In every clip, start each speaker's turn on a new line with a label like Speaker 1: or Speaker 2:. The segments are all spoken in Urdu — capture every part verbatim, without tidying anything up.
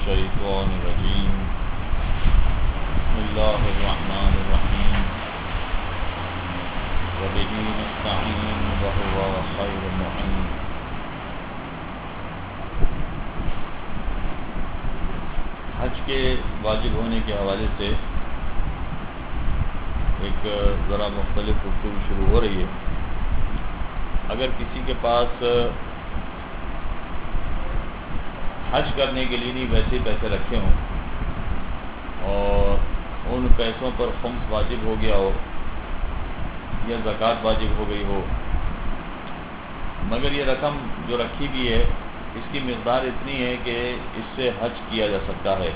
Speaker 1: الشيطان الرجيم بسم الله الرحمن الرحيم وبه نستعين وهو خير المعين. حج کے واجب ہونے کے حوالے سے ایک ذرا مختلف گفتگو شروع ہو رہی ہے. اگر کسی کے پاس حج کرنے کے لیے نہیں ویسے پیسے رکھے ہوں اور ان پیسوں پر خمس واجب ہو گیا ہو یا زکوٰۃ واجب ہو گئی ہو، مگر یہ رقم جو رکھی بھی ہے اس کی مقدار اتنی ہے کہ اس سے حج کیا جا سکتا ہے،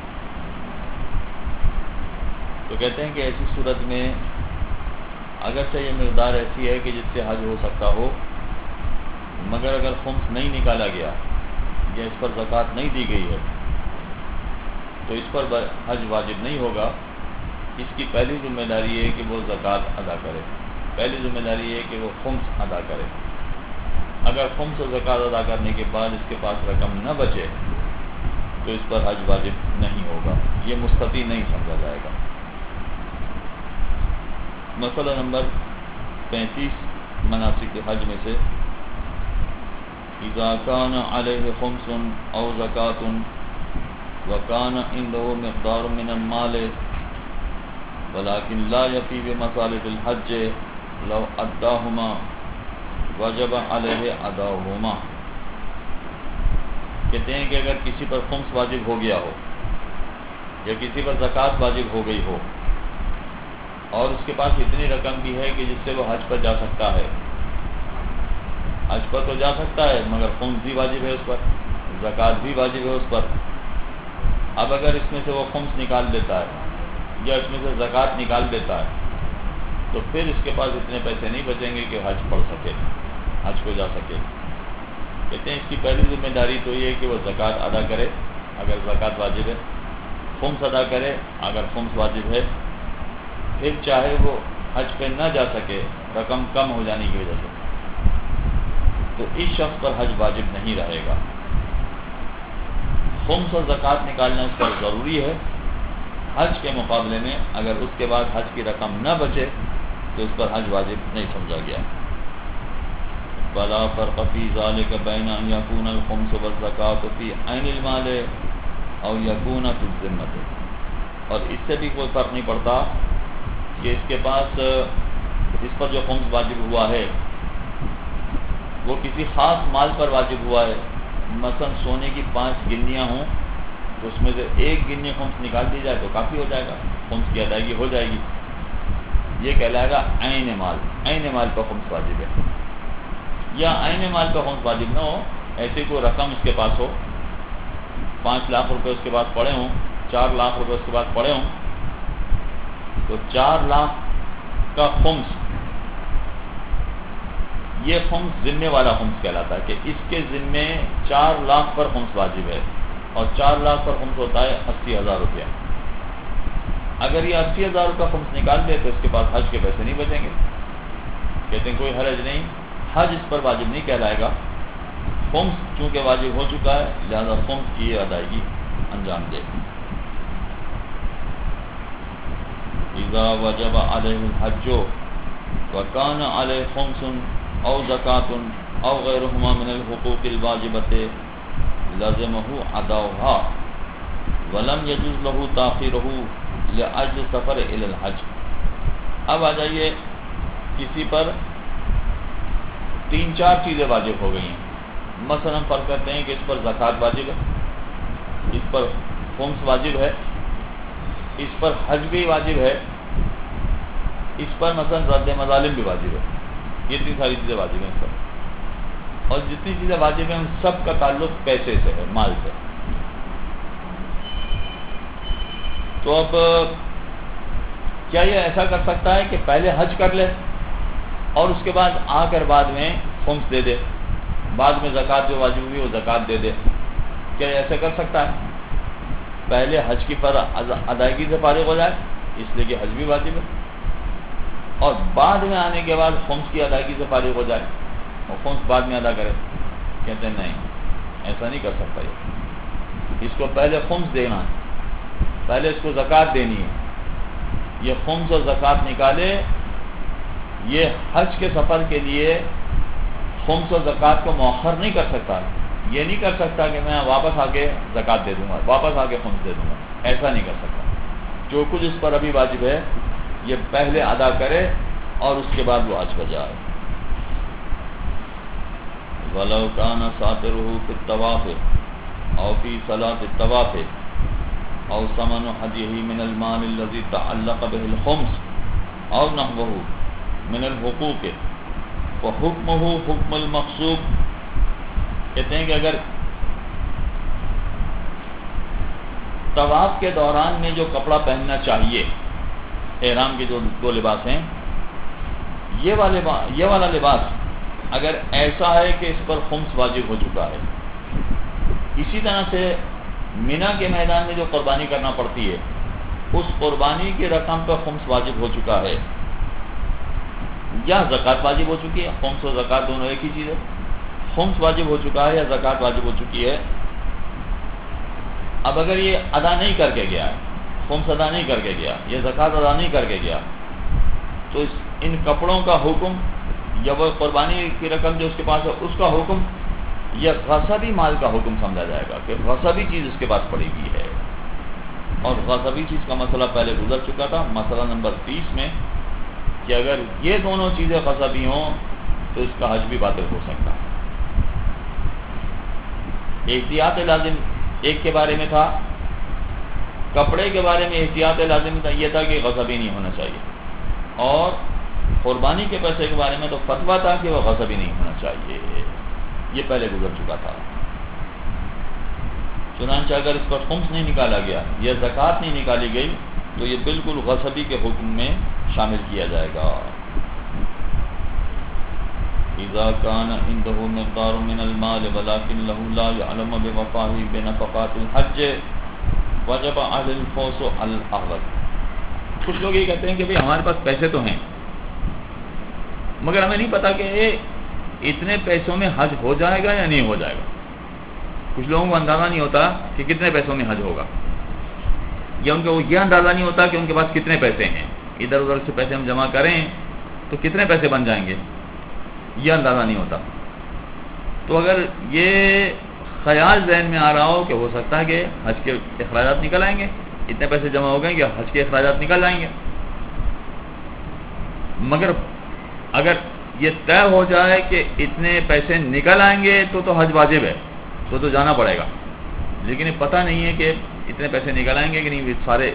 Speaker 1: تو کہتے ہیں کہ ایسی صورت میں اگرچہ یہ مقدار ایسی ہے کہ جس سے حج ہو سکتا ہو، مگر اگر خمس نہیں نکالا گیا یا اس پر زکوٰۃ نہیں دی گئی ہے تو اس پر حج واجب نہیں ہوگا. اس کی پہلی ذمہ داری ہے کہ وہ زکوٰۃ ادا کرے، پہلی ذمہ داری ہے کہ وہ خمس ادا کرے. اگر خمس و زکوٰۃ ادا کرنے کے بعد اس کے پاس رقم نہ بچے تو اس پر حج واجب نہیں ہوگا، یہ مستطیع نہیں سمجھا جائے گا. مسئلہ نمبر پینتیس مناسک حج میں سے، اذا كان عليه خمس او زکاة وكان عنده مقدار من المال ولكن لا يفي بمصالح الحج لو اداهما وجب عليه اداؤهما. کہتے ہیں کہ اگر کسی پر خمس واجب ہو گیا ہو یا کسی پر زکوٰۃ واجب ہو گئی ہو اور اس کے پاس اتنی رقم بھی ہے کہ جس سے وہ حج پر جا سکتا ہے، حج پر تو جا سکتا ہے مگر خمس بھی واجب ہے اس پر، زکوٰۃ بھی واجب ہے اس پر. اب اگر اس میں سے وہ خمس نکال دیتا ہے یا اس میں سے زکوٰۃ نکال دیتا ہے تو پھر اس کے پاس اتنے پیسے نہیں بچیں گے کہ حج پڑھ سکے، حج کو جا سکے. کہتے ہیں اس کی پہلی ذمہ داری تو یہ ہے کہ وہ زکوٰۃ ادا کرے اگر زکوٰۃ واجب ہے، خمس ادا کرے اگر خمس واجب ہے. پھر چاہے وہ حج پہ نہ جا سکے رقم کم ہو جانے کی وجہ سے تو اس شخص پر حج واجب نہیں رہے گا. خمس اور زکوٰۃ نکالنا اس پر ضروری ہے حج کے مقابلے میں. اگر اس کے بعد حج کی رقم نہ بچے تو اس پر حج واجب نہیں سمجھا گیا. فلا فرق فی ذلک بین ان یکون الخمس والزکوٰۃ فی عین المال او یکون فی الذمۃ. اور اس سے بھی کوئی فرق نہیں پڑتا کہ اس کے پاس اس پر جو خمس واجب ہوا ہے وہ کسی خاص مال پر واجب ہوا ہے. مثلا سونے کی پانچ گنیاں ہوں تو اس میں سے ایک گنی خمس نکال دی جائے تو کافی ہو جائے گا، خمس کی ادائیگی ہو جائے گی. یہ کہلائے گا عین مال، عین مال پر خمس واجب ہے. یا عین مال پر خمس واجب نہ ہو، ایسی کوئی رقم اس کے پاس ہو، پانچ لاکھ روپے اس کے پاس پڑے ہوں، چار لاکھ روپے اس کے پاس پڑے ہوں تو چار لاکھ کا خمس، یہ خمس ذمے والا خمس کہلاتا ہے کہ اس کے ذمے چار لاکھ پر خمس واجب ہے اور چار لاکھ پر خمس ہوتا ہے اسی ہزار روپیہ. اگر یہ اسی ہزار روپیہ خمس نکال دے تو اس کے پاس حج کے پیسے نہیں بچیں گے. کہتے ہیں کوئی حرج نہیں، حج اس پر واجب نہیں کہلائے گا. خمس چونکہ واجب ہو چکا ہے لہذا خمس کی ادائیگی انجام دے. اذا وجب علیہ الحج وکان علیہ خمس او زکاة او غیرهما من الحقوق الواجبۃ لازمہ اداؤها ولم یجوز له تاخیرہ لاجل سفر الی الحج. اب آ جائیے کسی پر تین چار چیزیں واجب ہو گئی ہیں. مثلا ہم فرض کرتے ہیں کہ اس پر زکوٰۃ واجب ہے، اس پر خمس واجب ہے، اس پر حج بھی واجب ہے، اس پر مثلا رد مظالم بھی واجب ہے. یہ اتنی ساری چیزیں واجب ہیں اس پر، اور جتنی چیزیں واجب ہیں ان سب کا تعلق پیسے سے ہے، مال سے. تو اب کیا یہ ایسا کر سکتا ہے کہ پہلے حج کر لے اور اس کے بعد آ کر بعد میں خمس دے دے، بعد میں زکوٰۃ جو واجب ہوئی وہ زکوٰۃ دے دے؟ کیا یہ ایسا کر سکتا ہے؟ پہلے حج کی پر ادائیگی سے فارغ ہو جائے اس لیے کہ حج بھی واجب ہے، اور بعد میں آنے کے بعد خمس کی ادائیگی سے فارغ ہو جائے اور خمس بعد میں ادا کرے. کہتے ہیں نہیں، ایسا نہیں کر سکتا. یہ اس کو پہلے خمس دینا ہے، پہلے اس کو زکوٰۃ دینی ہے، یہ خمس اور زکوٰۃ نکالے، یہ حج کے سفر کے لیے خمس و زکوٰۃ کو مؤخر نہیں کر سکتا، یہ نہیں کر سکتا کہ میں واپس آ کے زکوٰۃ دے دوں گا، واپس آ کے خمس دے دوں گا، ایسا نہیں کر سکتا۔ جو کچھ اس پر ابھی واجب ہے یہ پہلے ادا کرے اور اس کے بعد وہ حج پر جائے۔ وَلَوْ كَانَ سَاتِرُهُ فِي الطَّوَافِ أَوْ فِي صَلَاةِ الطَّوَافِ أَوْ ثَمَنُ هَدْيِهِ مِنَ الْمَالِ الَّذِي تَعَلَّقَ بِهِ الْخُمُسُ أَوْ نَحْوُهُ مِنَ الْحُقُوقِ وَحُكْمُهُ حُكْمُ الْمَغْصُوبِ۔ کہتے ہیں کہ اگر طواف کے دوران میں جو کپڑا پہننا چاہیے، احرام کے جو دو لباس ہیں، یہ والے یہ والا لباس اگر ایسا ہے کہ اس پر خمس واجب ہو چکا ہے، اسی طرح سے مینا کے میدان میں جو قربانی کرنا پڑتی ہے اس قربانی کی رقم پر خمس واجب ہو چکا ہے، یا زکوٰۃ واجب ہو چکی ہے، خمس و زکوٰۃ دونوں ایک ہی چیز ہے، خمس واجب ہو چکا ہے یا زکوٰۃ واجب ہو چکی ہے۔ اب اگر یہ ادا نہیں کر کے گیا ہے، خمس ادا نہیں کر کے گیا، یہ زکوٰۃ ادا نہیں کر کے گیا، تو اس ان کپڑوں کا حکم یا وہ قربانی کی رقم جو اس کے پاس ہے اس کا حکم یا غصبی مال کا حکم سمجھا جائے گا کہ غصبی چیز اس کے پاس پڑی ہوئی ہے۔ اور غصبی چیز کا مسئلہ پہلے گزر چکا تھا مسئلہ نمبر تیس میں، کہ اگر یہ دونوں چیزیں غصبی ہوں تو اس کا حج بھی باطل ہو سکتا ہے۔ احتیاط لازم ایک کے بارے میں تھا، کپڑے کے بارے میں احتیاط لازم تھا یہ تھا کہ غصبی نہیں ہونا چاہیے، اور قربانی کے پیسے کے بارے میں تو فتویٰ تھا کہ وہ غصبی نہیں ہونا چاہیے، یہ پہلے گزر چکا تھا۔ چنانچہ اگر اس پر خمس نہیں نکالا گیا یا زکوٰۃ نہیں نکالی گئی تو یہ بالکل غصبی کے حکم میں شامل کیا جائے گا۔ اذا كان عنده مقدار من المال ولكن له لا يعلم بوفائه بنفقات الحج وجب على الفوز الاول۔ کچھ لوگ یہ کہتے ہیں کہ بھئی ہمارے پاس پیسے تو ہیں مگر ہمیں نہیں پتا کہ اتنے پیسوں میں حج ہو جائے گا یا نہیں ہو جائے گا۔ کچھ لوگوں کو اندازہ نہیں ہوتا کہ کتنے پیسوں میں حج ہوگا، یا ان کو یہ اندازہ نہیں ہوتا کہ ان کے پاس کتنے پیسے ہیں، ادھر ادھر سے پیسے ہم جمع کریں تو کتنے پیسے بن جائیں گے، یہ اندازہ نہیں ہوتا۔ تو اگر یہ خیال ذہن میں آ رہا ہو کہ ہو سکتا ہے کہ حج کے اخراجات نکل آئیں گے، اتنے پیسے جمع ہو گئے کہ حج کے اخراجات نکل آئیں گے، مگر اگر یہ طے ہو جائے کہ اتنے پیسے نکل آئیں گے تو تو حج واجب ہے، تو تو جانا پڑے گا، لیکن یہ پتہ نہیں ہے کہ اتنے پیسے نکل آئیں گے کہ نہیں، سارے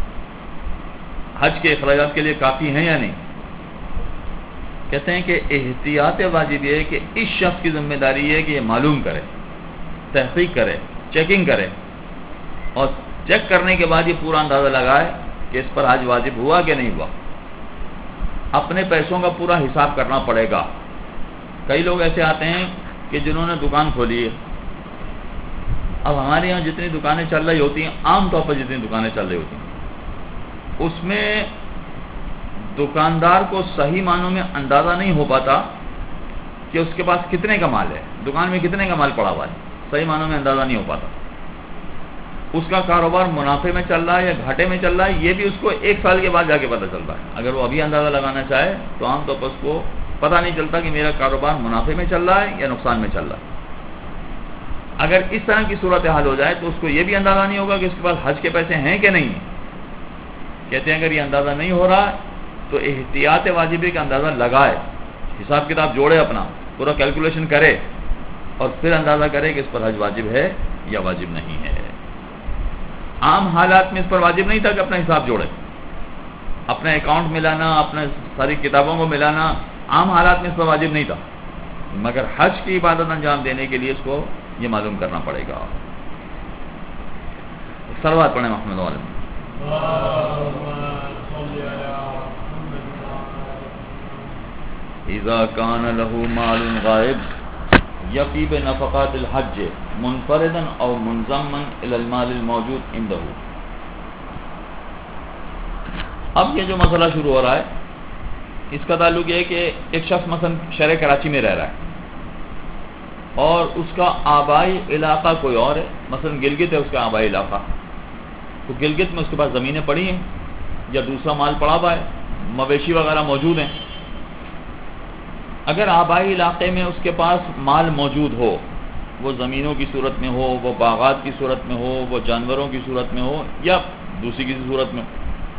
Speaker 1: حج کے اخراجات کے لیے کافی ہیں یا نہیں۔ کہتے ہیں کہ احتیاط واجب یہ ہے کہ اس شخص کی ذمہ داری ہے کہ یہ معلوم کرے، تحقیق کرے، چیکنگ کرے، اور چیک کرنے کے بعد یہ پورا اندازہ لگائے کہ اس پر حج واجب ہوا کہ نہیں ہوا۔ اپنے پیسوں کا پورا حساب کرنا پڑے گا۔ کئی لوگ ایسے آتے ہیں کہ جنہوں نے دکان کھولی ہے، اب ہمارے یہاں جتنی دکانیں چل رہی ہوتی ہیں، عام طور پر جتنی دکانیں چل رہی ہوتی ہیں، اس میں دکاندار کو صحیح معنوں میں اندازہ نہیں ہو پاتا کہ اس کے پاس کتنے کا مال ہے، دکان میں کتنے کا مال پڑا ہوا ہے، صحیح معنوں میں اندازہ نہیں ہو پاتا۔ اس کا کاروبار منافع میں چل رہا ہے یا گھاٹے میں چل رہا ہے، یہ بھی اس کو ایک سال کے بعد جا کے پتہ چلتا ہے۔ اگر وہ ابھی اندازہ لگانا چاہے تو عام طور پر اس کو پتہ نہیں چلتا کہ میرا کاروبار منافع میں چل رہا ہے یا نقصان میں چل رہا ہے۔ اگر اس طرح کی صورتحال ہو جائے تو اس کو یہ بھی اندازہ نہیں ہوگا کہ اس کے پاس حج کے پیسے ہیں کہ نہیں۔ کہتے ہیں اگر یہ اندازہ نہیں ہو رہا ہے تو احتیاط واجب کا اندازہ لگائے، حساب کتاب جوڑے، اپنا پورا کیلکولیشن کرے، اور پھر اندازہ کرے کہ اس پر حج واجب ہے یا واجب نہیں ہے۔ عام حالات میں اس پر واجب نہیں تھا کہ اپنا حساب جوڑے، اپنے اکاؤنٹ ملانا، اپنے ساری کتابوں کو ملانا، عام حالات میں اس پر واجب نہیں تھا، مگر حج کی عبادت انجام دینے کے لیے اس کو یہ معلوم کرنا پڑے گا۔ صلوات پڑھیں محمد علیہ۔ اذا كان له مال غائب یقی بنفقات الحج منفردا او منضما الى المال الموجود عنده۔ اب یہ جو مسئلہ شروع ہو رہا ہے اس کا تعلق یہ ہے کہ ایک شخص مثلا شہر کراچی میں رہ رہا ہے، اور اس کا آبائی علاقہ کوئی اور ہے، مثلا گلگت ہے اس کا آبائی علاقہ، تو گلگت میں اس کے پاس زمینیں پڑی ہیں یا دوسرا مال پڑا ہوا ہے، مویشی وغیرہ موجود ہیں. اگر آبائی علاقے میں اس کے پاس مال موجود ہو، وہ زمینوں کی صورت میں ہو، وہ باغات کی صورت میں ہو، وہ جانوروں کی صورت میں ہو یا دوسری کسی صورت میں ہو،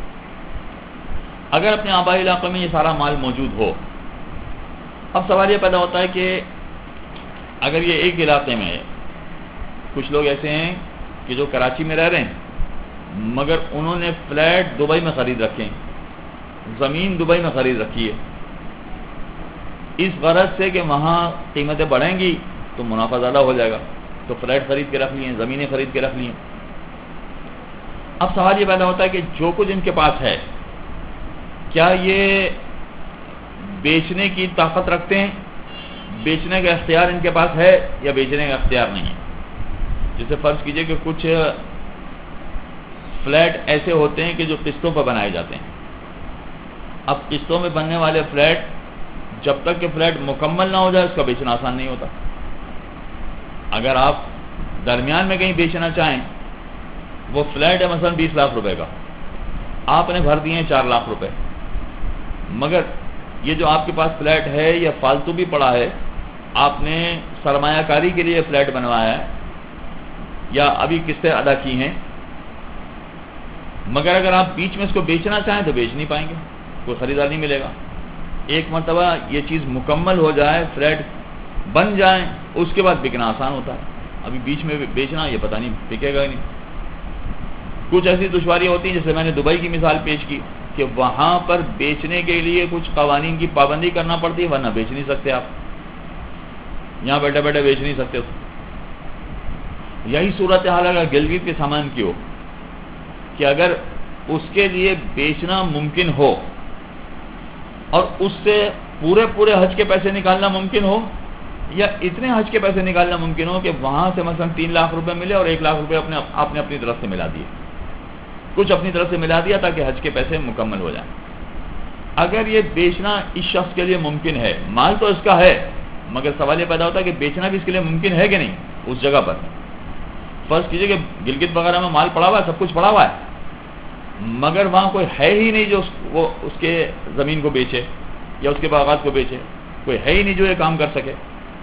Speaker 1: اگر اپنے آبائی علاقے میں یہ سارا مال موجود ہو، اب سوال یہ پیدا ہوتا ہے کہ اگر یہ ایک علاقے میں ہے، کچھ لوگ ایسے ہیں کہ جو کراچی میں رہ رہے ہیں مگر انہوں نے فلیٹ دبئی میں خرید رکھے ہیں، زمین دبئی میں خرید رکھی ہے، اس غرض سے کہ وہاں قیمتیں بڑھیں گی تو منافع زیادہ ہو جائے گا، تو فلیٹ خرید کے رکھ لیے ہیں، زمینیں خرید کے رکھ لی ہیں. اب سوال یہ پیدا ہوتا ہے کہ جو کچھ ان کے پاس ہے کیا یہ بیچنے کی طاقت رکھتے ہیں، بیچنے کا اختیار ان کے پاس ہے یا بیچنے کا اختیار نہیں ہے؟ جیسے فرض کیجئے کہ کچھ فلیٹ ایسے ہوتے ہیں کہ جو قسطوں پر بنائے جاتے ہیں. اب قسطوں میں بننے والے فلیٹ جب تک کہ فلیٹ مکمل نہ ہو جائے اس کا بیچنا آسان نہیں ہوتا. اگر آپ درمیان میں کہیں بیچنا چاہیں، وہ فلیٹ ہے مثلا بیس لاکھ روپے کا، آپ نے بھر دیے ہیں چار لاکھ روپے، مگر یہ جو آپ کے پاس فلیٹ ہے یہ فالتو بھی پڑا ہے، آپ نے سرمایہ کاری کے لیے فلیٹ بنوایا ہے یا ابھی قسطیں ادا کی ہیں، مگر اگر آپ بیچ میں اس کو بیچنا چاہیں تو بیچ نہیں پائیں گے، کوئی خریدار نہیں ملے گا. ایک مرتبہ یہ چیز مکمل ہو جائے، فلیٹ بن جائیں، اس کے بعد بکنا آسان ہوتا ہے. ابھی بیچ میں بیچنا یہ پتہ نہیں بکے گا نہیں. کچھ ایسی دشواریاں ہوتی ہیں، جیسے میں نے دبئی کی مثال پیش کی کہ وہاں پر بیچنے کے لیے کچھ قوانین کی پابندی کرنا پڑتی ہے، ورنہ بیچ نہیں سکتے. آپ یہاں بیٹھے بیٹھے بیچ نہیں سکتے. یہی صورتحال اگر گلگت کے سامان کی ہو کہ اگر اس کے لیے بیچنا ممکن ہو اور اس سے پورے پورے حج کے پیسے نکالنا ممکن ہو، یا اتنے حج کے پیسے نکالنا ممکن ہو کہ وہاں سے مثلا تین لاکھ روپے ملے اور ایک لاکھ روپے اپنے آپ نے اپنی طرف سے ملا دیے، کچھ اپنی طرف سے ملا دیا تاکہ حج کے پیسے مکمل ہو جائیں. اگر یہ بیچنا اس شخص کے لیے ممکن ہے، مال تو اس کا ہے، مگر سوال یہ پیدا ہوتا ہے کہ بیچنا بھی اس کے لیے ممکن ہے کہ نہیں. اس جگہ پر فرض کیجئے کہ گلگت وغیرہ میں مال پڑا ہوا ہے، سب کچھ پڑا ہوا ہے، مگر وہاں کوئی ہے ہی نہیں جو اس وہ اس کے زمین کو بیچے یا اس کے باغات کو بیچے، کوئی ہے ہی نہیں جو یہ کام کر سکے.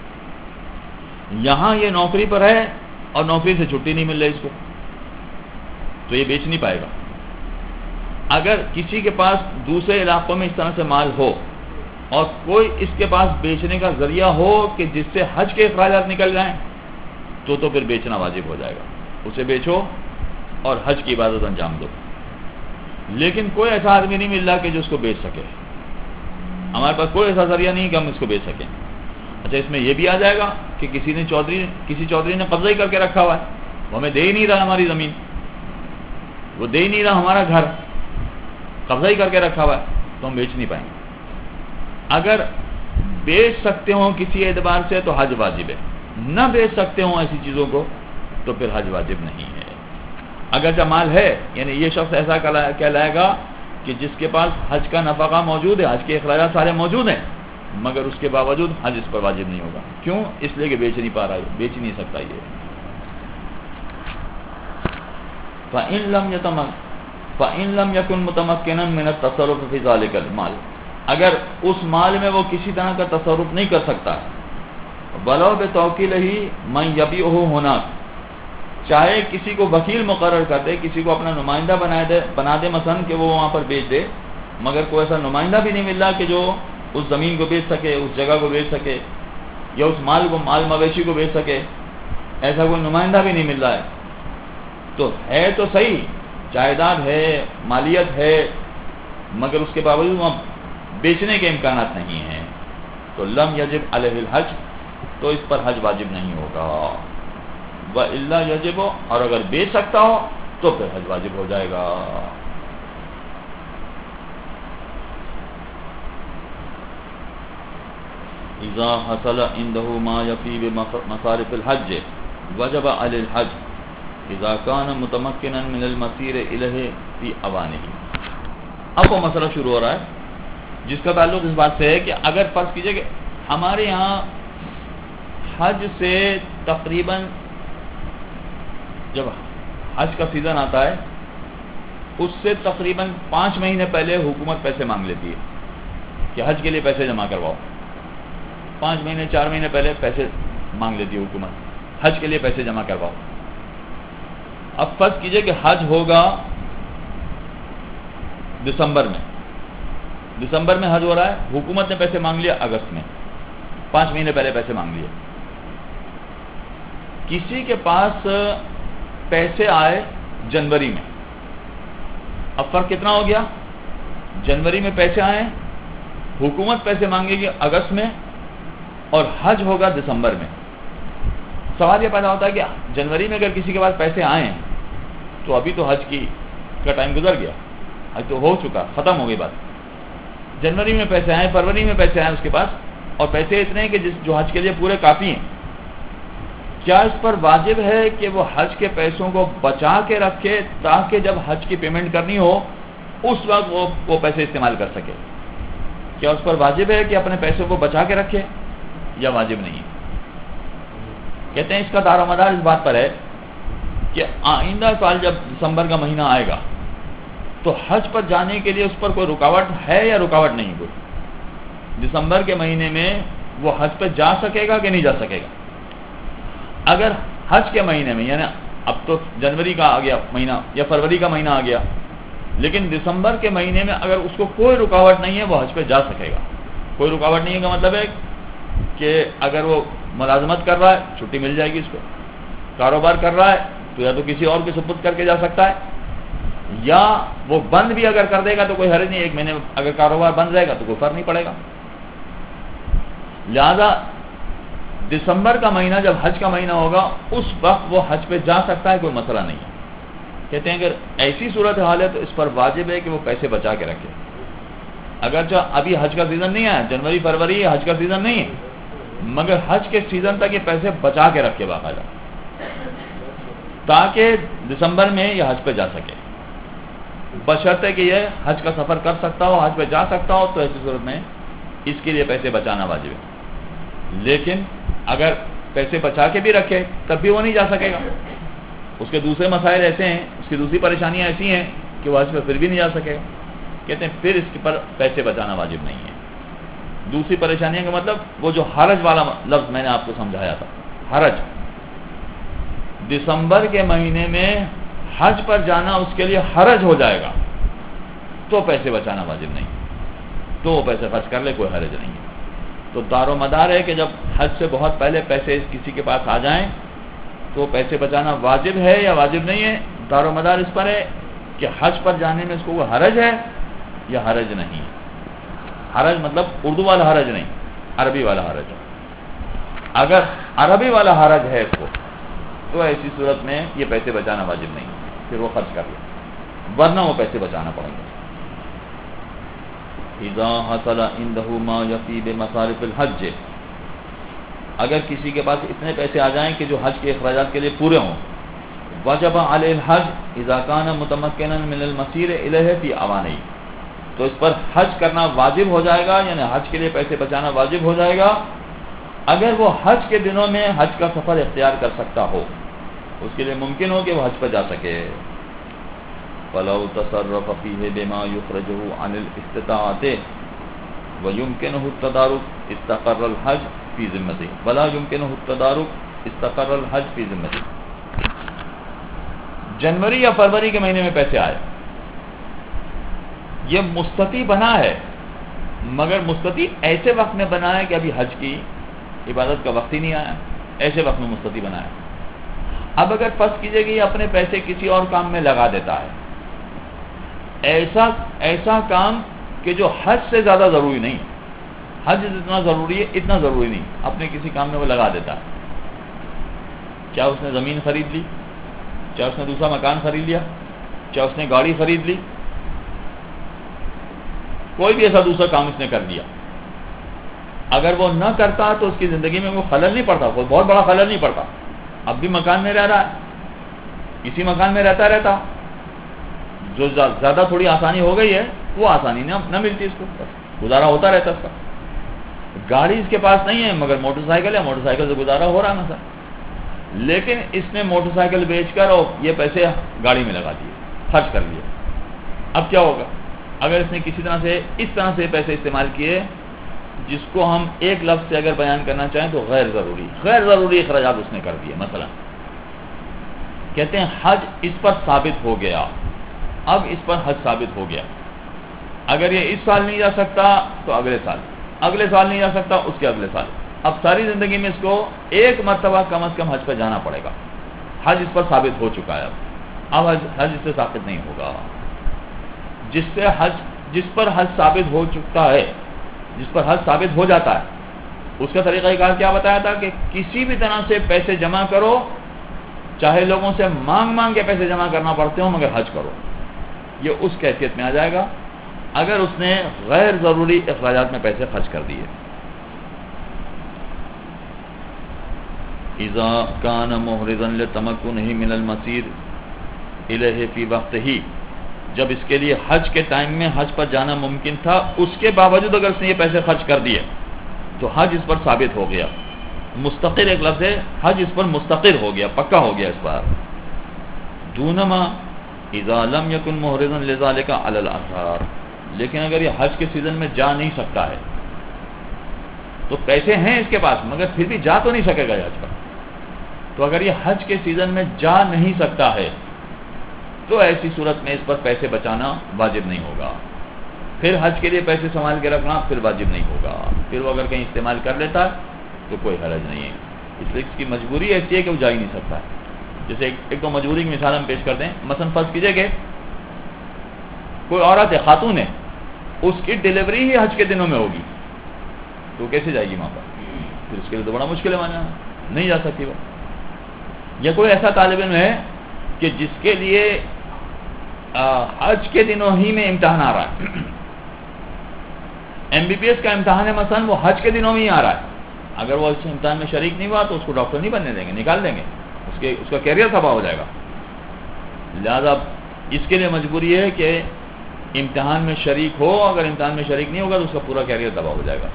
Speaker 1: یہاں یہ نوکری پر ہے اور نوکری سے چھٹی نہیں مل رہی اس کو، تو یہ بیچ نہیں پائے گا. اگر کسی کے پاس دوسرے علاقوں میں اس طرح سے مال ہو اور کوئی اس کے پاس بیچنے کا ذریعہ ہو کہ جس سے حج کے اخراجات نکل جائیں تو تو پھر بیچنا واجب ہو جائے گا. اسے بیچو اور حج کی عبادت انجام دو. لیکن کوئی ایسا آدمی نہیں مل رہا کہ جو اس کو بیچ سکے. ہمارے پاس کوئی ایسا ذریعہ نہیں کہ ہم اس کو بیچ سکیں. اچھا، اس میں یہ بھی آ جائے گا کہ کسی نے چودھری کسی چودھری نے قبضہ ہی کر کے رکھا ہوا ہے، وہ ہمیں دے ہی نہیں رہا ہماری زمین، وہ دے ہی نہیں رہا ہمارا گھر، قبضہ ہی کر کے رکھا ہوا ہے، تو ہم بیچ نہیں پائیں گے. اگر بیچ سکتے ہوں کسی اعتبار سے تو حج واجب ہے، نہ بیچ سکتے ہوں ایسی چیزوں کو تو پھر حج واجب نہیں ہے. اگرچہ مال ہے، یعنی یہ شخص ایسا کہلائے گا کہ جس کے پاس حج کا نفقہ موجود ہے، حج کے اخراجات سارے موجود ہیں، مگر اس کے باوجود حج اس پر واجب نہیں ہوگا. کیوں؟ اس لیے کہ بیچ نہیں پا رہا ہے، بیچ نہیں سکتا. یہ فَإِن لَمْ يَتَمَكَّنْ فَإِن لَمْ يَكُنْ مُتَمَكِّنًا مِنَ التَّصَرُّفِ فِي ذَلِكَ الْمَالِ، اگر اس مال میں وہ کسی طرح کا تصرف نہیں کر سکتا، وَلَوْ بِتَوْكِيلِهِ مَنْ يَبِيعُهُ هُنَاكَ، چاہے کسی کو وکیل مقرر کر دے، کسی کو اپنا نمائندہ بنا دے بنا دے مثلا کہ وہ وہاں پر بیچ دے، مگر کوئی ایسا نمائندہ بھی نہیں مل رہا کہ جو اس زمین کو بیچ سکے، اس جگہ کو بیچ سکے، یا اس مال کو مال مویشی کو بیچ سکے، ایسا کوئی نمائندہ بھی نہیں مل رہا ہے. تو ہے تو صحیح، جائیداد ہے، مالیت ہے، مگر اس کے باوجود وہاں بیچنے کے امکانات نہیں ہیں، تو لم یجب علیہ الحج، تو اس پر حج واجب نہیں ہوگا. وَإِلَّا يَجِبُ، اور اگر بیچ سکتا ہو تو پھر حج واجب ہو جائے گا. اذا حصل عنده ما يفي بمصارف الحج وجب على الحج اذا كان متمكنا من المسير اليه في اوانه. اب وہ مسئلہ شروع ہو رہا ہے جس کا تعلق اس بات سے ہے کہ اگر فرض کیجئے کہ ہمارے یہاں حج سے تقریباً جب حج کا سیزن آتا ہے اس سے تقریباً پانچ مہینے پہلے حکومت پیسے مانگ لیتی ہے کہ حج کے لیے پیسے جمع کرواؤ. پانچ مہینے چار مہینے پہلے پیسے مانگ لیتی ہے حکومت، حج کے لیے پیسے جمع کرواؤ. اب فرض کیجئے کہ حج ہوگا دسمبر میں، دسمبر میں حج ہو رہا ہے، حکومت نے پیسے مانگ لیا اگست میں، پانچ مہینے پہلے پیسے مانگ لیے. کسی کے پاس پیسے آئے جنوری میں، اب فرق کتنا ہو گیا؟ جنوری میں پیسے آئے، حکومت پیسے مانگے گی اگست میں، اور حج ہوگا دسمبر میں. سوال یہ پیدا ہوتا ہے کہ جنوری میں اگر کسی کے پاس پیسے آئے تو ابھی تو حج کی کا ٹائم گزر گیا، حج تو ہو چکا، ختم ہو گئی بات. جنوری میں پیسے آئے، فروری میں پیسے آئے اس کے پاس، اور پیسے اتنے ہیں کہ جس جو حج کے لیے پورے کافی ہیں. کیا اس پر واجب ہے کہ وہ حج کے پیسوں کو بچا کے رکھے تاکہ جب حج کی پیمنٹ کرنی ہو اس وقت وہ وہ پیسے استعمال کر سکے؟ کیا اس پر واجب ہے کہ اپنے پیسوں کو بچا کے رکھے یا واجب نہیں؟ کہتے ہیں اس کا دار و مدار اس بات پر ہے کہ آئندہ سال جب دسمبر کا مہینہ آئے گا تو حج پر جانے کے لیے اس پر کوئی رکاوٹ ہے یا رکاوٹ نہیں کوئی؟ دسمبر کے مہینے میں وہ حج پہ جا سکے گا کہ نہیں جا سکے گا؟ اگر حج کے مہینے میں، یعنی اب تو جنوری کا آ گیا مہینہ یا فروری کا مہینہ آ گیا، لیکن دسمبر کے مہینے میں اگر اس کو کوئی رکاوٹ نہیں ہے وہ حج پہ جا سکے گا. کوئی رکاوٹ نہیں ہے کا مطلب ہے کہ اگر وہ ملازمت کر رہا ہے چھٹی مل جائے گی اس کو، کاروبار کر رہا ہے تو یا تو کسی اور کے سپرد کر کے جا سکتا ہے، یا وہ بند بھی اگر کر دے گا تو کوئی حرج نہیں، ایک مہینے میں اگر کاروبار بند رہے گا تو کوئی فرق نہیں پڑے گا. لہذا دسمبر کا مہینہ جب حج کا مہینہ ہوگا اس وقت وہ حج پہ جا سکتا ہے، کوئی مسئلہ نہیں ہے. کہتے ہیں اگر ایسی صورت حال ہے تو اس پر واجب ہے کہ وہ پیسے بچا کے رکھے. اگرچہ ابھی حج کا سیزن نہیں آیا، جنوری فروری حج کا سیزن نہیں ہے، مگر حج کے سیزن تک یہ پیسے بچا کے رکھے باقاعدہ، تاکہ دسمبر میں یہ حج پہ جا سکے، بشرطے کہ یہ حج کا سفر کر سکتا ہو، حج پہ جا سکتا ہو، تو ایسی صورت میں اس کے لیے پیسے بچانا واجب ہے. لیکن اگر پیسے بچا کے بھی رکھے تب بھی وہ نہیں جا سکے گا. اس کے دوسرے مسائل ایسے ہیں، اس کی دوسری پریشانیاں ایسی ہیں کہ وہ حج پہ پھر بھی نہیں جا سکے گا. کہتے ہیں پھر اس کے پر پیسے بچانا واجب نہیں ہے. دوسری پریشانیاں کا مطلب وہ جو حرج والا لفظ میں نے آپ کو سمجھایا تھا، حرج، دسمبر کے مہینے میں حج پر جانا اس کے لیے حرج ہو جائے گا تو پیسے بچانا واجب نہیں، تو وہ پیسے خرچ کر لے، کوئی حرج نہیں ہے. تو دار و مدار ہے کہ جب حج سے بہت پہلے پیسے کسی کے پاس آ جائیں تو پیسے بچانا واجب ہے یا واجب نہیں ہے. دار و مدار اس پر ہے کہ حج پر جانے میں اس کو وہ حرج ہے یا حرج نہیں ہے. حرج مطلب اردو والا حرج نہیں، عربی والا حرج ہے. اگر عربی والا حرج ہے اس کو تو ایسی صورت میں یہ پیسے بچانا واجب نہیں ہے، پھر وہ خرچ کر لے، ورنہ وہ پیسے بچانا پڑیں گے. اذا حصل عنده ما يفي بمصارف الحج، اگر کسی کے پاس اتنے پیسے آ جائیں کہ جو حج کے اخراجات کے لیے پورے ہوں، وجب علیہ الحج اذا كان متمكنا من المسير الیہ فی اوانہ، تو اس پر حج کرنا واجب ہو جائے گا، یعنی حج کے لیے پیسے بچانا واجب ہو جائے گا اگر وہ حج کے دنوں میں حج کا سفر اختیار کر سکتا ہو، اس کے لیے ممکن ہو کہ وہ حج پر جا سکے. فلو تصرف فيه بما يخرجه عن الاستطاعت ويمكنه التدارك استقر الحج في ذمته ولا يمكنه التدارك استقر الحج في ذمته. جنوری یا فروری کے مہینے میں پیسے آئے، یہ مستطیع بنا ہے، مگر مستطیع ایسے وقت میں بنا ہے کہ ابھی حج کی عبادت کا وقت ہی نہیں آیا، ایسے وقت میں مستطیع بنا ہے. اب اگر فرض کیجئے کہ یہ اپنے پیسے کسی اور کام میں لگا دیتا ہے، ایسا ایسا کام کہ جو حج سے زیادہ ضروری نہیں، حج جتنا ضروری ہے اتنا ضروری نہیں، اپنے کسی کام میں وہ لگا دیتا ہے. کیا اس نے زمین خرید لی، چاہے اس نے دوسرا مکان خرید لیا، چاہے اس نے گاڑی خرید لی، کوئی بھی ایسا دوسرا کام اس نے کر دیا، اگر وہ نہ کرتا تو اس کی زندگی میں کوئی خلل نہیں پڑتا، کوئی بہت بڑا خلل نہیں پڑتا. اب بھی مکان میں رہ رہا ہے، اسی مکان میں رہتا رہتا جو زیادہ تھوڑی آسانی ہو گئی ہے وہ آسانی نہ نہ ملتی، اس کو بس گزارا ہوتا رہتا اس کا. گاڑی اس کے پاس نہیں ہے مگر موٹر سائیکل ہے، موٹر سائیکل سے گزارا ہو رہا مثلا، لیکن اس نے موٹر سائیکل بیچ کر اور یہ پیسے گاڑی میں لگا دیے، خرچ کر لیے. اب کیا ہوگا؟ اگر اس نے کسی طرح سے اس طرح سے پیسے استعمال کیے جس کو ہم ایک لفظ سے اگر بیان کرنا چاہیں تو غیر ضروری غیر ضروری اخراجات اس نے کر دیے. مثلا کہتے ہیں حج اس پر ثابت ہو گیا، اب اس پر حج ثابت ہو گیا. اگر یہ اس سال نہیں جا سکتا تو اگلے سال، اگلے سال نہیں جا سکتا اس کے اگلے سال. اب ساری زندگی میں اس کو ایک مرتبہ کم از کم حج پہ جانا پڑے گا. حج اس پر ثابت ہو چکا ہے، اب اب حج حج اس سے ثابت نہیں ہوگا. جس سے حج جس پر حج ثابت ہو چکا ہے، جس پر حج ثابت ہو جاتا ہے، اس کا طریقہ کار کیا بتایا تھا کہ کسی بھی طرح سے پیسے جمع کرو، چاہے لوگوں سے مانگ مانگ کے پیسے جمع کرنا پڑتے ہوں مگر حج کرو. یہ اس کیفیت میں آ جائے گا اگر اس نے غیر ضروری اخراجات میں پیسے خرچ کر دیے. اذا کان محرزا لتمکنہ من المسیر الیہ فی وقتہ، جب اس کے لیے حج کے ٹائم میں حج پر جانا ممکن تھا، اس کے باوجود اگر اس نے یہ پیسے خرچ کر دیے تو حج اس پر ثابت ہو گیا. مستقر ایک لفظ ہے، حج اس پر مستقر ہو گیا، پکا ہو گیا اس پر. دونما اذا لم یکن محرزا لذالک علی الاثار، لیکن اگر یہ حج کے سیزن میں جا نہیں سکتا ہے تو پیسے ہیں اس کے پاس مگر پھر بھی جا تو نہیں سکے گا حج پر. تو اگر یہ حج کے سیزن میں جا نہیں سکتا ہے تو ایسی صورت میں اس پر پیسے بچانا واجب نہیں ہوگا. پھر حج کے لیے پیسے سنبھال کے رکھنا پھر واجب نہیں ہوگا. پھر وہ اگر کہیں استعمال کر لیتا ہے تو کوئی حرج نہیں ہے. اس لیے اس کی مجبوری ایسی ہے کہ وہ جا ہی نہیں سکتا ہے. جیسے ایک, ایک تو مجبوری کی مثال ہم پیش کرتے ہیں. مثلا فرض کیجئے کہ کوئی عورت ہے، خاتون ہے، اس کی ڈلیوری ہی حج کے دنوں میں ہوگی تو کیسے جائے گی وہاں پر؟ پھر اس کے لیے تو بڑا مشکل ہے، مانا نہیں جا سکتی وہ. یا کوئی ایسا طالب علم ہے کہ جس کے لیے حج کے دنوں ہی میں امتحان آ رہا ہے، ایم بی بی ایس کا امتحان ہے مثلا، وہ حج کے دنوں میں ہی آ رہا ہے. اگر وہ اس امتحان میں شریک نہیں ہوا تو اس کو ڈاکٹر نہیں بننے دیں گے، نکال دیں گے، اس کے اس کا کیریئر تباہ ہو جائے گا. لہذا اس کے لیے مجبوری ہے کہ امتحان میں شریک ہو. اگر امتحان میں شریک نہیں ہوگا تو اس کا پورا کیریئر تباہ ہو جائے گا.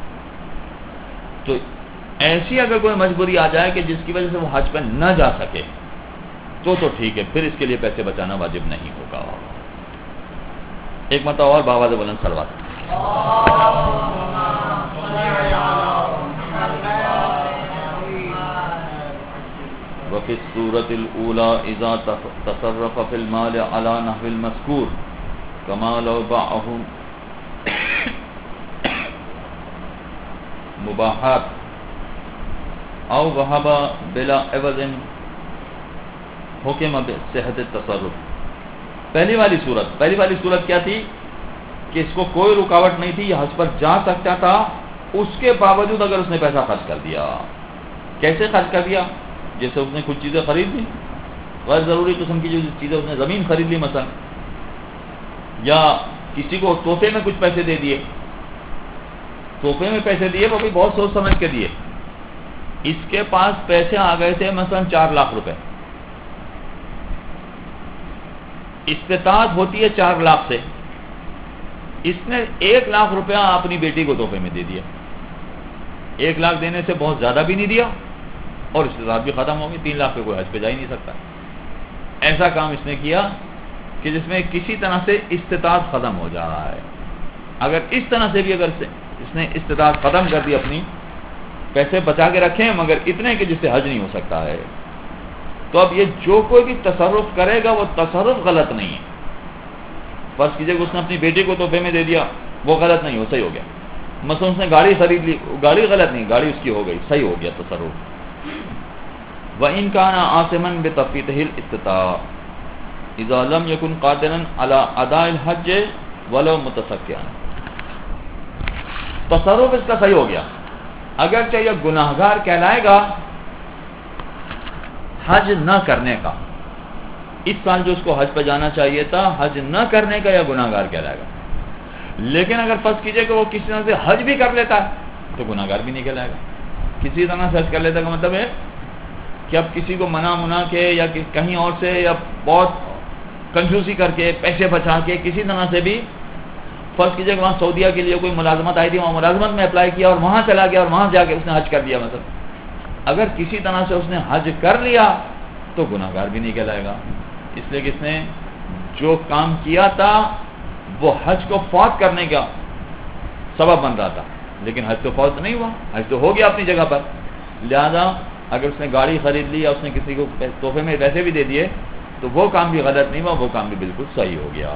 Speaker 1: تو ایسی اگر کوئی مجبوری آ جائے کہ جس کی وجہ سے وہ حج پہ نہ جا سکے تو تو ٹھیک ہے، پھر اس کے لیے پیسے بچانا واجب نہیں ہوگا. ایک مرتبہ اور باواز بلند صلوات. وفي السورة الأولى إذا تصرف في المال على نحو المذكور كما لو باعه مباحات او وهب بلا عوض حکم بصحت التصرف. پہلی والی صورت پہلی والی صورت کیا تھی کہ اس کو کوئی رکاوٹ نہیں تھی، یہ حج پر جا سکتا تھا، اس کے باوجود اگر اس نے پیسہ خرچ کر دیا. کیسے خرچ کر دیا؟ جیسے اس نے کچھ چیزیں خرید لی، غیر ضروری قسم کی جو چیزیں، اس نے زمین خرید لی مثلا، یا کسی کو تحفے میں کچھ پیسے دے دیے. تحفے میں پیسے دیے وہ بھی بہت سوچ سمجھ کے دیے. اس کے پاس پیسے آ گئے تھے مثلا چار لاکھ روپے، استطاعت ہوتی ہے چار لاکھ سے. اس نے ایک لاکھ روپیہ اپنی بیٹی کو تحفے میں دے دیا. ایک لاکھ دینے سے بہت زیادہ بھی نہیں دیا اور استطاعت بھی ختم ہوگی. تین لاکھ پہ کوئی حج پہ جا ہی نہیں سکتا. ایسا کام اس نے کیا کہ جس میں کسی طرح سے استطاعت ختم ہو جا رہا ہے. اگر اس طرح سے بھی اگر اس نے استطاعت ختم کر دی اپنی، پیسے بچا کے رکھے مگر اتنے کہ جس سے حج نہیں ہو سکتا ہے، تو اب یہ جو کوئی بھی تصرف کرے گا وہ تصرف غلط نہیں ہے. فرض کیجئے کہ اس نے اپنی بیٹی کو تحفے میں دے دیا، وہ غلط نہیں ہو، صحیح ہو گیا. مثلا اس نے گاڑی خرید لی، گاڑی غلط نہیں، گاڑی اس کی ہو گئی، صحیح ہو گیا تصرف. وَإِنْ كَانَ عَاصِمًا بِتَفْوِيتِهِ الْاِسْتِطَاعَةِ اِذَا لَمْ يَكُنْ قَادِرًا عَلَى أَدَاءِ الْحَجِّ وَلَوْ مُتَسَكِّعًا. تصرف اس کا صحیح ہو گیا، اگرچہ یہ گناہگار کہلائے گا حج نہ کرنے کا. اس سال جو اس کو حج پہ جانا چاہیے تھا، حج نہ کرنے کا یا گناہگار کہلائے گا. لیکن اگر فرض کیجئے کہ وہ کسی طرح سے حج بھی کر لیتا ہے تو گناہگار بھی نہیں کہلائے گا. کسی طرح سے حج کر لیتا کا مطلب ہے کہ اب کسی کو منع منا کے یا کہیں اور سے یا بہت کنجوسی کر کے پیسے بچا کے کسی طرح سے بھی فرض کیجئے کہ وہاں سعودیہ کے لیے کوئی ملازمت آئی تھی، وہاں ملازمت میں اپلائی کیا اور وہاں چلا گیا اور وہاں جا کے اس نے حج کر دیا مثلا، اگر کسی طرح سے اس نے حج کر لیا تو گناہ گار بھی نہیں کہلائے گا، اس لیے کہ اس نے جو کام کیا تھا وہ حج کو فوت کرنے کا سبب بن رہا تھا، لیکن حج تو فوت نہیں ہوا، حج تو ہو گیا اپنی جگہ پر، لہذا اگر اس نے گاڑی خرید لی یا اس نے کسی کو تحفے میں پیسے بھی دے دیے تو وہ کام بھی غلط نہیں ہوا، وہ کام بھی بالکل صحیح ہو گیا۔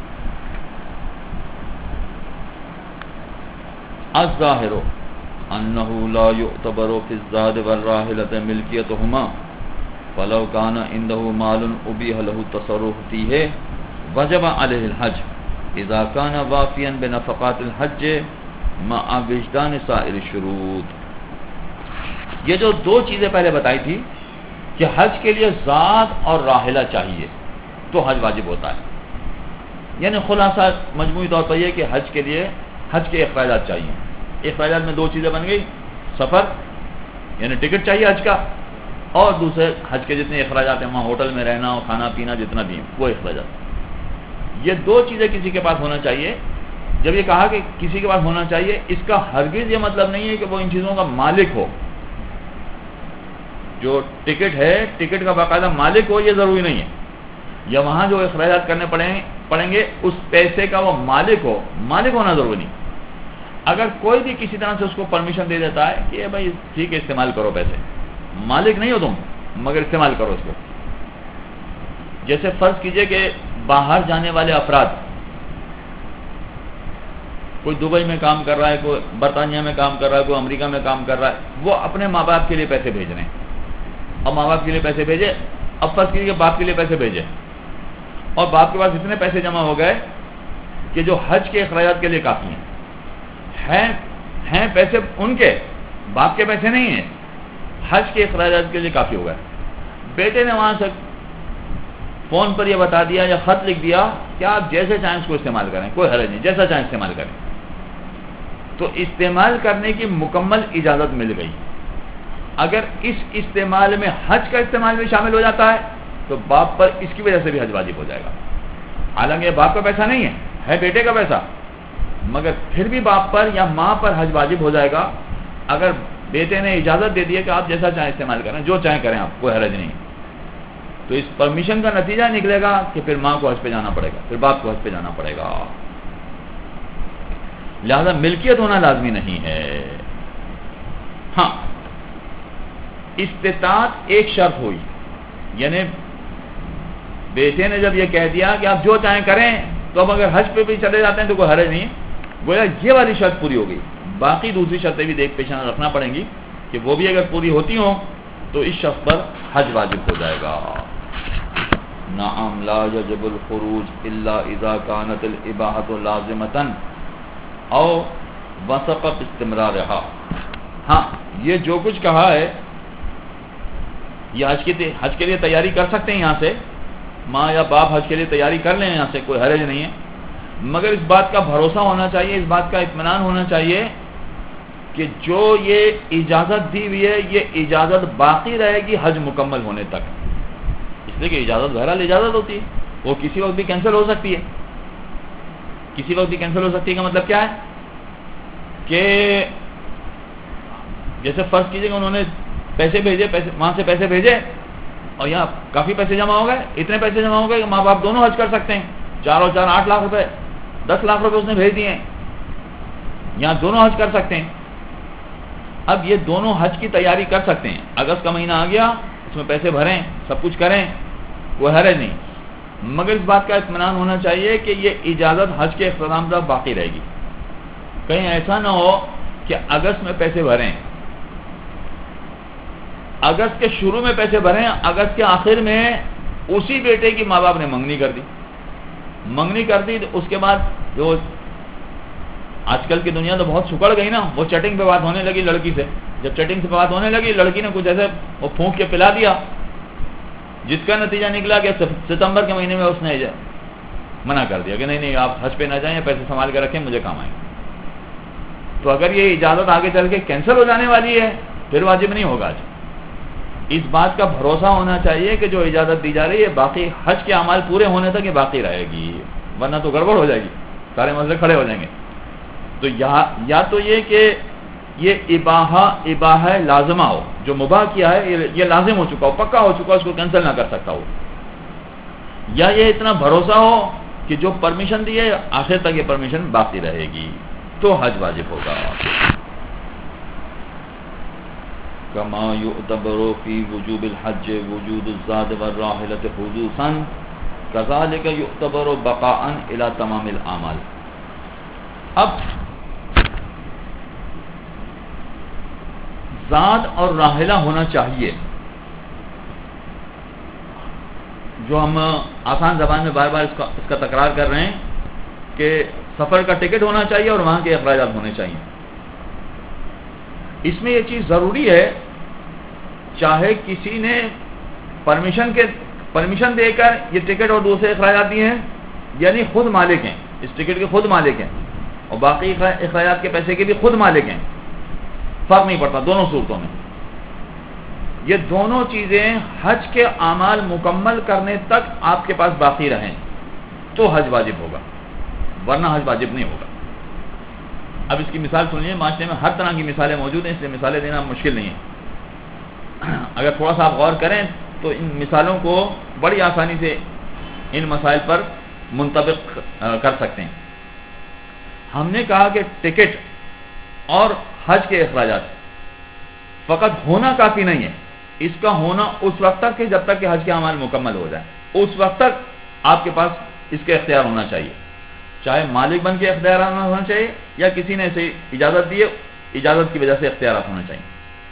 Speaker 1: الظاہر انہ لا یعتبر فی الزاد والراحلۃ ملکیتہما فلو کان عنده مال ابیح له التصرف فیہ وجب علیہ الحج اذا کان وافیا بنفقات الحج مع وجدان سائر الشروط۔ یہ جو دو چیزیں پہلے بتائی تھی کہ حج کے لیے زاد اور راحلہ چاہیے تو حج واجب ہوتا ہے، یعنی خلاصہ مجموعی طور پر یہ کہ حج کے لیے حج کے اخراجات چاہیے۔ اخراجات میں دو چیزیں بن گئی، سفر یعنی ٹکٹ چاہیے حج کا، اور دوسرے حج کے جتنے اخراجات ہیں وہاں ہوٹل میں رہنا اور کھانا پینا جتنا بھی وہ اخراجات، یہ دو چیزیں کسی کے پاس ہونا چاہیے۔ جب یہ کہا کہ کسی کے پاس ہونا چاہیے، اس کا ہرگز یہ مطلب نہیں ہے کہ وہ ان چیزوں کا مالک ہو، جو ٹکٹ ہے ٹکٹ کا باقاعدہ مالک ہو یہ ضروری نہیں ہے، یا وہاں جو اخراجات کرنے پڑیں پڑیں گے اس پیسے کا وہ مالک ہو، مالک ہونا ضروری نہیں۔ اگر کوئی بھی کسی طرح سے اس کو پرمیشن دے دیتا ہے کہ بھائی ٹھیک ہے استعمال کرو پیسے، مالک نہیں ہو تم مگر استعمال کرو اس کو۔ جیسے فرض کیجئے کہ باہر جانے والے افراد، کوئی دبئی میں کام کر رہا ہے، کوئی برطانیہ میں کام کر رہا ہے، کوئی امریکہ میں کام کر رہا ہے، وہ اپنے ماں باپ کے لیے پیسے بھیج رہے ہیں، اور ماں باپ کے لیے پیسے بھیجے، اب فرض کیجئے کہ باپ کے لیے پیسے بھیجے اور باپ کے پاس اتنے پیسے جمع ہو گئے کہ جو حج کے اخراجات کے لیے کافی ہیں، ہیں ہیں پیسے ان کے، باپ کے پیسے نہیں ہیں، حج کے اخراجات کے لیے کافی ہو گئے۔ بیٹے نے وہاں سے فون پر یہ بتا دیا یا خط لکھ دیا کہ آپ جیسے چاہیں اس کو استعمال کریں، کوئی حرج نہیں، جیسا چاہیں استعمال کریں، تو استعمال کرنے کی مکمل اجازت مل گئی۔ اگر اس استعمال میں حج کا استعمال بھی شامل ہو جاتا ہے تو باپ پر اس کی وجہ سے بھی حج واجب ہو جائے گا، حالانکہ باپ کا پیسہ نہیں ہے، ہے بیٹے کا پیسہ، مگر پھر بھی باپ پر یا ماں پر حج واجب ہو جائے گا اگر بیٹے نے اجازت دے دی کہ آپ جیسا چاہیں استعمال کریں، جو چاہیں کریں، آپ کوئی حرج نہیں۔ تو اس پرمیشن کا نتیجہ نکلے گا کہ پھر ماں کو حج پہ جانا پڑے گا، پھر باپ کو حج پہ جانا پڑے گا، لہذا ملکیت ہونا لازمی نہیں ہے۔ ہاں استطاعت ایک شرط ہوئی، یعنی بیٹے نے جب یہ کہہ دیا کہ آپ جو چاہیں کریں تو اب اگر حج پہ بھی چلے جاتے ہیں تو کوئی حرج نہیں، گویا یہ والی شرط پوری ہو گئی، باقی دوسری شرطیں بھی دیکھ پیش نظر رکھنا پڑیں گی کہ وہ بھی اگر پوری ہوتی ہوں تو اس شخص پر حج واجب ہو جائے گا۔ نعم لا یجب الخروج الا اذا كانت الاباحۃ لازمۃ او وسقط استمرارها۔ ہاں یہ جو کچھ کہا ہے یہ حج کے حج کے لیے تیاری کر سکتے ہیں، یہاں سے ماں یا باپ حج کے لیے تیاری کر لیں، یہاں سے کوئی حرج نہیں ہے، مگر اس بات کا بھروسہ ہونا چاہیے، اس بات کا اطمینان ہونا چاہیے کہ جو یہ اجازت دی ہوئی ہے یہ اجازت باقی رہے گی حج مکمل ہونے تک، اس لیے کہ اجازت بہرحال اجازت ہوتی ہے، وہ کسی وقت بھی کینسل ہو سکتی ہے، کسی وقت بھی کینسل ہو سکتی ہے کا مطلب کیا ہے کہ جیسے فرض کیجئے کہ انہوں نے پیسے بھیجے، پیسے وہاں سے پیسے بھیجے اور یہاں کافی پیسے جمع ہو گئے، اتنے پیسے جمع ہو گئے کہ ماں باپ دونوں حج کر سکتے ہیں، چار اور چار آٹھ لاکھ روپے، دس لاکھ روپے اس نے بھیج دیے ہیں، یہاں دونوں حج کر سکتے ہیں۔ اب یہ دونوں حج کی تیاری کر سکتے ہیں، اگست کا مہینہ آ گیا، اس میں پیسے بھریں، سب کچھ کریں، کوئی حرج نہیں، مگر اس بات کا اطمینان ہونا چاہیے کہ یہ اجازت حج کے اختتام تک باقی رہے گی، کہیں ایسا نہ ہو کہ اگست میں پیسے بھریں، اگست کے شروع میں پیسے بھریں، اگست کے آخر میں اسی بیٹے کی ماں باپ نے منگنی کر دی، منگنی کر دی تو اس کے بعد جو آج کل کی دنیا تو بہت سکڑ گئی نا، وہ چیٹنگ پہ بات ہونے لگی لڑکی سے، جب چیٹنگ سے بات ہونے لگی لڑکی نے کچھ ایسے وہ پھونک کے پلا دیا، جس کا نتیجہ نکلا کہ ستمبر کے مہینے میں اس نے منع کر دیا کہ نہیں نہیں آپ حج پہ نہ جائیں، پیسے سنبھال کے رکھیں، مجھے کام آئیں گے۔ تو اگر یہ اجازت آگے چل کے کینسل ہو جانے والی ہے پھر واجب نہیں ہوگا آج۔ اس بات کا بھروسہ ہونا چاہیے کہ جو اجازت دی جا رہی ہے باقی حج کے اعمال پورے ہونے تک یہ باقی رہے گی، ورنہ تو گڑبڑ ہو جائے گی، سارے مسئلے کھڑے ہو جائیں گے. تو یا تو یہ کہ یہ اباحہ اباحہ لازمہ ہو، جو مباح کیا ہے یہ لازم ہو چکا ہو، پکا ہو چکا ہو، اس کو کینسل نہ کر سکتا ہو، یا یہ اتنا بھروسہ ہو کہ جو پرمیشن دی ہے آخر تک یہ پرمیشن باقی رہے گی، تو حج واجب ہوگا. کما یعتبر فی وجوب الحج وجود الزاد والراحلۃ حدوثا کذالک یعتبر بقاء الی تمام الاعمال. اب زاد اور راحلہ ہونا چاہیے، جو ہم آسان زبان میں بار بار اس کا اس کا تکرار کر رہے ہیں کہ سفر کا ٹکٹ ہونا چاہیے اور وہاں کے اخراجات ہونے چاہیے. اس میں یہ چیز ضروری ہے، چاہے کسی نے پرمیشن کے پرمیشن دے کر یہ ٹکٹ اور دوسرے اخراجات دیے ہیں، یعنی خود مالک ہیں، اس ٹکٹ کے خود مالک ہیں اور باقی اخراجات کے پیسے کے بھی خود مالک ہیں، فرق نہیں پڑتا دونوں صورتوں میں. یہ دونوں چیزیں حج کے اعمال مکمل کرنے تک آپ کے پاس باقی رہیں تو حج واجب ہوگا، ورنہ حج واجب نہیں ہوگا. اب اس کی مثال سنیے، معاشرے میں ہر طرح کی مثالیں موجود ہیں، اس لیے مثالیں دینا مشکل نہیں ہے. اگر تھوڑا سا آپ غور کریں تو ان مثالوں کو بڑی آسانی سے ان مسائل پر منطبق کر سکتے ہیں. ہم نے کہا کہ ٹکٹ اور حج کے اخراجات فقط ہونا کافی نہیں ہے، اس کا ہونا اس وقت تک ہے جب تک کہ حج کے اعمال مکمل ہو جائے، اس وقت تک آپ کے پاس اس کے اختیار ہونا چاہیے، چاہے مالک بن کے اختیار ہونا چاہیے یا کسی نے اسے اجازت دی، اجازت کی وجہ سے اختیارات ہونا چاہیے.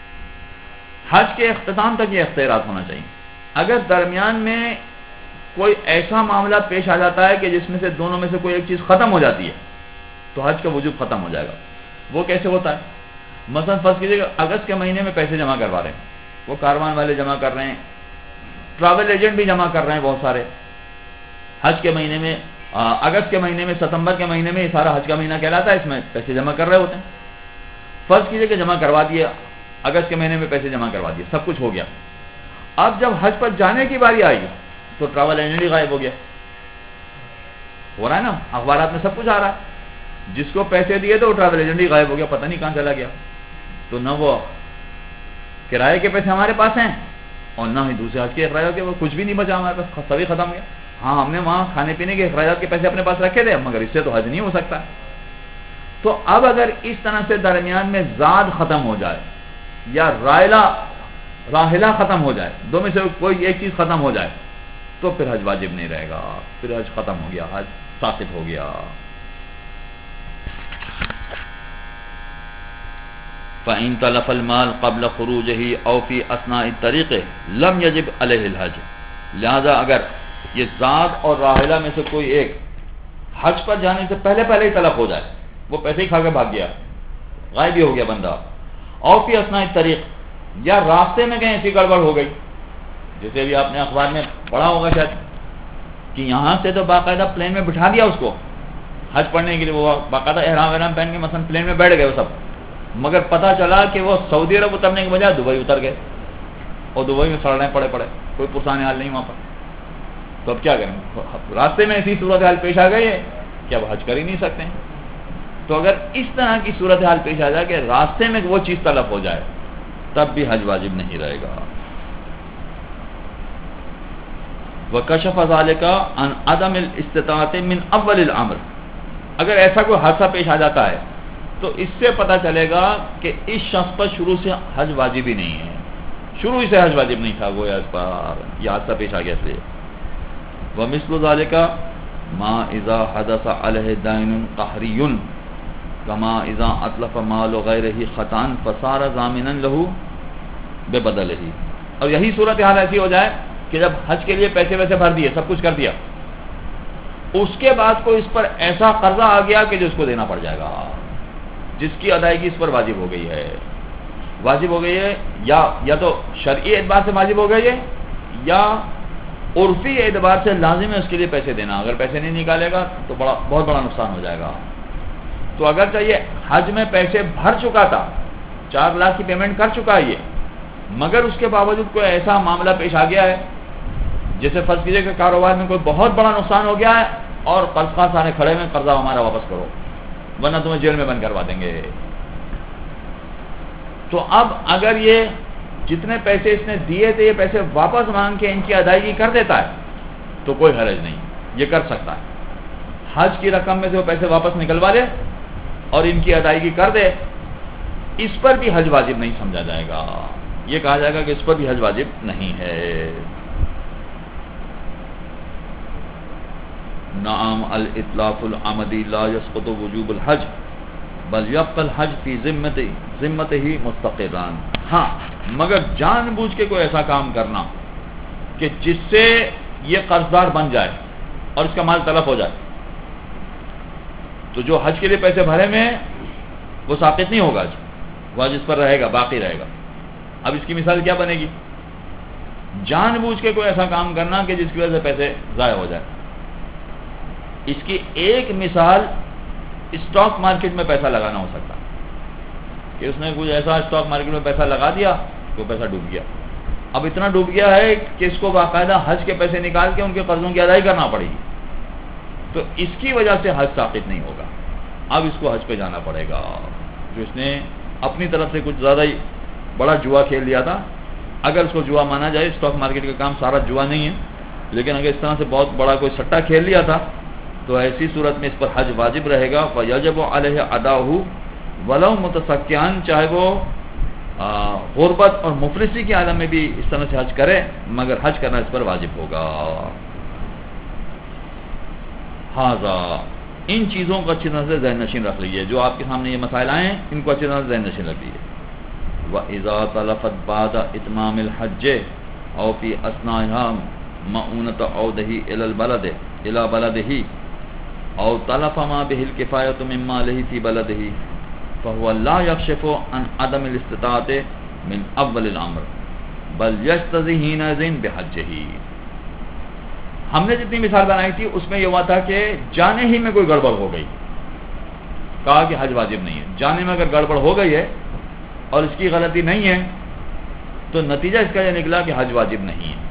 Speaker 1: حج کے اختتام تک یہ اختیارات ہونا چاہیے. اگر درمیان میں کوئی ایسا معاملہ پیش آ جاتا ہے کہ جس میں سے دونوں میں سے کوئی ایک چیز ختم ہو جاتی ہے تو حج کا وجوب ختم ہو جائے گا. وہ کیسے ہوتا ہے؟ مثلا فرض کیجیے کہ اگست کے مہینے میں پیسے جمع کروا رہے ہیں، وہ کاروان والے جمع کر رہے ہیں، ٹریول ایجنٹ بھی جمع کر رہے ہیں بہت سارے. حج کے مہینے میں اگست کے مہینے میں ستمبر کے مہینے میں یہ سارا حج کا مہینہ کہلاتا ہے، اس میں پیسے جمع کر رہے ہوتے ہیں. فرض کیجیے کہ جمع کروا دیے، اگست کے مہینے میں پیسے جمع کروا دیے، سب کچھ ہو گیا. اب جب حج پر جانے کی باری آئی تو ٹریول ایجنٹ ہی غائب ہو گیا. ہو رہا ہے نا، اخبارات میں سب کچھ آ رہا ہے، جس کو پیسے دیے تو وہ ٹریول ایجنٹ ہی غائب ہو گیا، پتہ نہیں کہاں چلا گیا. تو نہ وہ کرائے کے پیسے ہمارے پاس ہیں اور نہ ہی دوسرے حج کے اخراجات کے، وہ کچھ بھی نہیں بچا ہمارے پاس، سبھی ختم ہو گیا. ہاں ہم نے وہاں کھانے پینے کے اخراجات کے پیسے اپنے پاس رکھے تھے، مگر اس سے تو حج نہیں ہو سکتا. تو اب اگر اس طرح سے درمیان میں زاد ختم ہو جائے یا رائلہ راحلہ ختم ہو جائے، دو میں سے کوئی ایک چیز ختم ہو جائے تو پھر حج واجب نہیں رہے گا، پھر حج ختم ہو گیا، حج ساقط ہو گیا. فَإِن تَلَفَ الْمَالُ قَبْلَ خُرُوجِهِ أَوْ فِي أَثْنَاءِ الطَّرِيقِ لَمْ يَجِبْ عَلَيْهِ الْحَجُّ. لہذا اگر یہ زاد اور راحلہ میں سے کوئی ایک حج پر جانے سے پہلے پہلے ہی تلف ہو جائے، وہ پیسے ہی کھا کے بھاگ گیا، غائب ہی ہو گیا بندہ، اور فی اثناء الطریق یا راستے میں کہیں ایسی گڑبڑ ہو گئی، جیسے بھی آپ نے اخبار میں پڑھا ہوگا شاید کہ یہاں سے تو باقاعدہ پلین میں بٹھا دیا اس کو حج پڑھنے کے لیے، وہ باقاعدہ احرام احرام پہن کے مثلا پلین میں بیٹھ گئے وہ سب، مگر پتہ چلا کہ وہ سعودی عرب اترنے کے بجائے دبئی اتر گئے اور دبئی میں سڑ رہے پڑے پڑے، کوئی پرسان حال نہیں وہاں پر. تو اب کیا کریں؟ راستے میں ایسی صورتحال پیش آ گئی ہے کہ اب حج کر ہی نہیں سکتے ہیں. تو اگر اس طرح کی صورتحال پیش آ جائے کہ راستے میں وہ چیز تلف ہو جائے تب بھی حج واجب نہیں رہے گا. وَكَشَفَ ذَلِكَ عَنْ عَدَمِ الْإِسْتِطَاعَةِ مِنْ أَوَّلِ الْأَمْرِ. اگر ایسا کوئی حادثہ پیش آ جاتا ہے تو اس سے پتہ چلے گا کہ اس شخص پر شروع سے حج واجب ہی نہیں ہے، شروع سے حج واجب نہیں تھا، وہ اس پر یہ حادثہ پیش آ گیا اس لیے. وَمِثْلُ ذَلِكَ مَا إِذَا حَدَثَ عَلَيْهِ دَيْنٌ قَهْرِيٌّ كَمَا إِذَا أَتْلَفَ مَالُ غَيْرِهِ خَطَأً فَصَارَ ضَامِنًا لَهُ بِبَدَلِهِ. اور یہی صورتحال ایسی ہو جائے کہ جب حج کے لیے پیسے ویسے بھر دیے، سب کچھ کر دیا، اس کے بعد کوئی اس پر ایسا قرضہ آ گیا کہ جو اس کو دینا پڑ جائے گا، جس کی ادائیگی اس پر واجب ہو گئی ہے. واجب ہو گئی ہے یا یا تو شرعی اعتبار سے واجب ہو گئی ہے یا عرفی اعتبار سے لازم ہے اس کے لیے پیسے دینا. اگر پیسے نہیں نکالے گا تو بڑا بہت بڑا نقصان ہو جائے گا. تو اگر چاہیے حج میں پیسے بھر چکا تھا، چار لاکھ کی پیمنٹ کر چکا ہے یہ، مگر اس کے باوجود کوئی ایسا معاملہ پیش آ گیا ہے، جیسے فرض کیجیے کہ کاروبار میں کوئی بہت بڑا نقصان ہو گیا ہے اور قرض خواہ سارے کھڑے میں قرضہ ہمارا واپس کرو ورنہ تمہیں جیل میں بند کروا دیں گے. تو اب اگر یہ جتنے پیسے اس نے دیے تھے یہ پیسے واپس مانگ کے ان کی ادائیگی کر دیتا ہے تو کوئی حرج نہیں, یہ کر سکتا ہے. حج کی رقم میں سے وہ پیسے واپس نکلوا لے اور ان کی ادائیگی کر دے, اس پر بھی حج واجب نہیں سمجھا جائے گا. یہ کہا جائے گا کہ اس پر بھی حج واجب نہیں ہے. نعم الاطلاق العمدی لا يسقط وجوب الحج بل يبقى الحج فی ذمت ذمت ہی مستقران. ہاں مگر جان بوجھ کے کوئی ایسا کام کرنا کہ جس سے یہ قرضدار بن جائے اور اس کا مال تلف ہو جائے, تو جو حج کے لیے پیسے بھرے میں وہ ساقط نہیں ہوگا, وہ جس پر رہے گا باقی رہے گا. اب اس کی مثال کیا بنے گی؟ جان بوجھ کے کوئی ایسا کام کرنا کہ جس کی وجہ سے پیسے ضائع ہو جائے. اس کی ایک مثال اسٹاک مارکیٹ میں پیسہ لگانا ہو سکتا کہ اس نے کچھ ایسا اسٹاک مارکیٹ میں پیسہ لگا دیا تو پیسہ ڈوب گیا. اب اتنا ڈوب گیا ہے کہ اس کو باقاعدہ حج کے پیسے نکال کے ان کے قرضوں کی ادائیگی کرنا پڑے گی, تو اس کی وجہ سے حج ثابت نہیں ہوگا. اب اس کو حج پہ جانا پڑے گا. جو اس نے اپنی طرف سے کچھ زیادہ ہی بڑا جوا کھیل لیا تھا, اگر اس کو جوا مانا جائے, اسٹاک مارکیٹ کا کام سارا جوا نہیں ہے, لیکن اگر اس طرح سے بہت بڑا کوئی سٹا کھیل لیا تھا تو ایسی صورت میں اس پر حج واجب رہے گا. فَيَجِبُ عَلَيْهِ أَدَاؤُهُ وَلَوْ مُتَسَكِّعًا, چاہے وہ غربت اور مفلسی کے عالم میں بھی اس طرح سے حج کرے مگر حج کرنا اس پر واجب ہوگا. ہاذا, ان چیزوں کو اچھی طرح سے ذہن نشین رکھ لیجیے. جو آپ کے سامنے یہ مسائل آئے ہیں ان کو اچھی طرح سے ذہن نشین رکھ لیجیے. وَإِذَا تَلَفَتْ بَعْدَ إِتْمَامِ الْحَجِّ أَوْ فِي أَثْنَائِهَا مَعُونَةُ عَوْدِهِ إِلَى الْبَلَدِ إِلَى بَلَدِهِ أَوْ تَلَفَ مَا بِهِ الْكِفَايَةُ مِنْ مَالِهِ فِي بَلَدِهِ فَهُوَ لَا يَكْشِفُ عَنْ عَدَمِ الِاسْتِطَاعَةِ مِنْ أَوَّلِ الْأَمْرِ بَلْ يَجْتَزِي حِينَئِذٍ بِحَجِّهِ. ہم نے جتنی مثال بنائی تھی اس میں یہ ہوا تھا کہ جانے ہی میں کوئی گڑبڑ ہو گئی, کہا کہ حج واجب نہیں ہے. جانے میں اگر گڑبڑ ہو گئی ہے اور اس کی غلطی نہیں ہے تو نتیجہ اس کا یہ نکلا کہ حج واجب نہیں ہے,